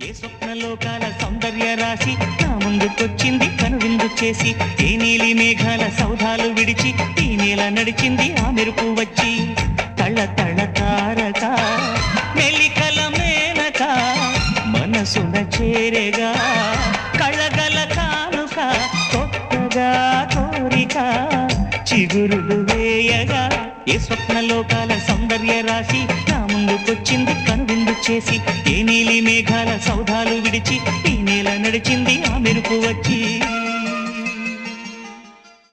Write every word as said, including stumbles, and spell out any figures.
ఏ స్వప్నలోకాల సౌందర్య రాశి నా ముందుకొచ్చింది కనువిందు చేసి ఏ నీలి మేఘాల సౌధాలు విడిచి ఈ నేల నడిచింది ఆ మెరుపు వచ్చి తళ తళ తారక మెలికల మేనక మనసున చేరేగా కళ్ళగల కానుక కొత్తగా కోరిక చిగురులు వేయగా ఏ స్వప్నలోకాల సౌందర్య రాశి నా ముందుకొచ్చింది కనువిందు చేసి ఏ నీలి మేఘాల సౌధాలు విడిచి ఈ నేల నడిచింది ఆ మెరుపు వచ్చి